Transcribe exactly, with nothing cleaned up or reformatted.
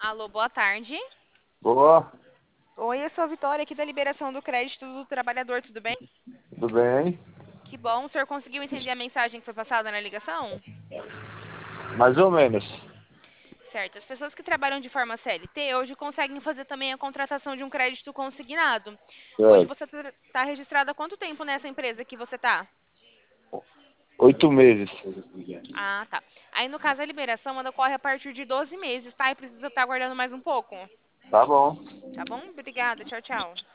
Alô, boa tarde. Boa, Oi, eu sou a Vitória aqui da liberação do crédito do trabalhador, tudo bem? tudo bem? Que bom, o senhor conseguiu entender a mensagem que foi passada na ligação? Mais ou menos. Certo, as pessoas que trabalham de forma C L T hoje conseguem fazer também a contratação de um crédito consignado. Hoje Certo. você está registrado há quanto tempo nessa empresa que você está? Oito meses. Ah, tá. Aí, no caso, a liberação ela ocorre a partir de doze meses, tá? E precisa estar aguardando mais um pouco. Tá bom. Tá bom? Obrigada. Tchau, tchau.